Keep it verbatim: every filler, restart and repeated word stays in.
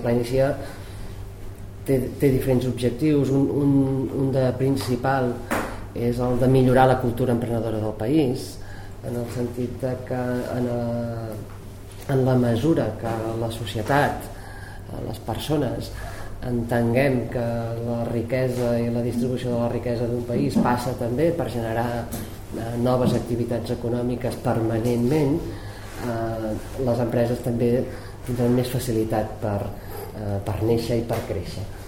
Pla Inicia té, té diferents objectius. Un, un, un de principal és el de millorar la cultura emprenedora del país, en el sentit de que en, a, en la mesura que la societat, les persones, entenguem que la riquesa i la distribució de la riquesa d'un país passa també per generar eh, noves activitats econòmiques permanentment, eh, les empreses també tindran més facilitat per, eh, per néixer i per créixer.